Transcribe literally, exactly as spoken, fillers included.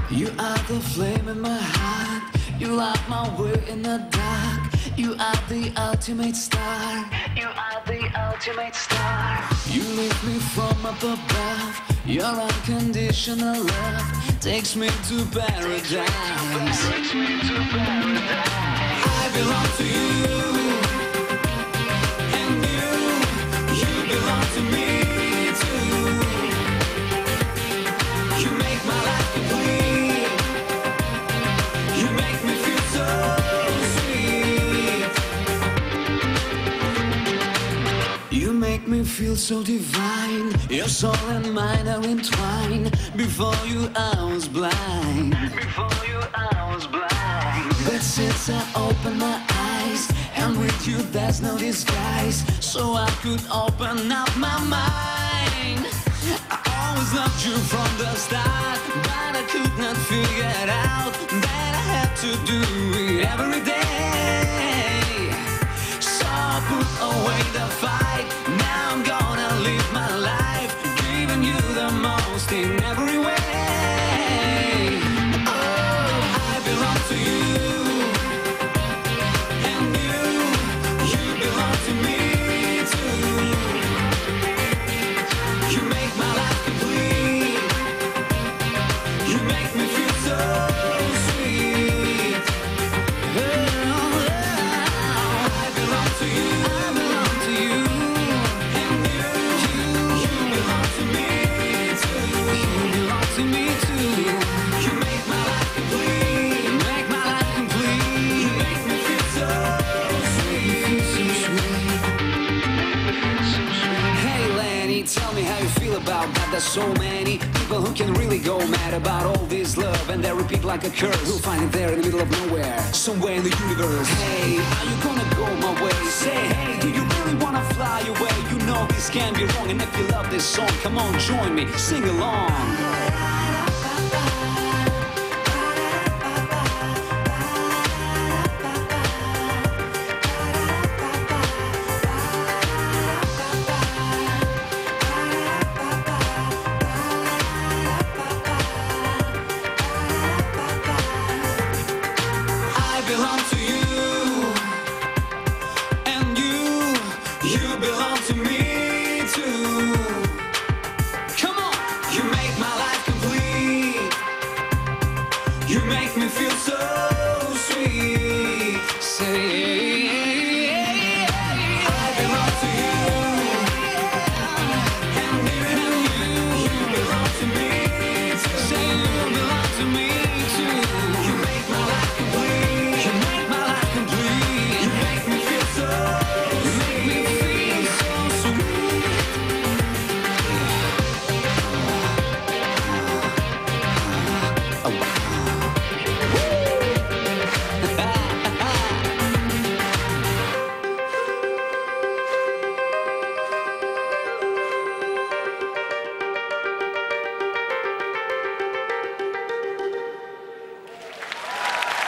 You are the flame in my heart. You light my way in the dark. You are the ultimate star. You are the ultimate star. You lift me from up above. Your unconditional love takes me to paradise. Takes me to paradise. I belong to you, and you, you belong to me too. You make my life complete. You make me feel so sweet. You make me feel so divine. Your soul and mine are entwined. Before you I was blind. Before you I was blind. But since I opened my eyes, and with you there's no disguise, so I could open up my mind. I always loved you from the start, but I could not figure it out that I had to do it every day. So I put away the fight. Now I'm gonna live my life, giving you the most in every way. Oh, I belong to you, and you, you belong to me too. You make my life complete. You make me feel so sweet. Oh, I belong to you. I belong to you. And you, you, you belong to me too. You belong to me too. You make my life complete. You make my life complete. You make me feel so sweet. So sweet. Hey Lenny, tell me how you feel about that. There's so many people who can really go mad about all this love, and they repeat like a curse. We'll find it there in the middle of nowhere, somewhere in the universe. Hey, are you gonna go my way? Say, hey, do you really wanna fly away? You know this can't be wrong, and if you love this song, come on, join me, sing along. I belong to you, and you, you belong to me too. Come on, you make my life complete. You make me feel so sweet. Say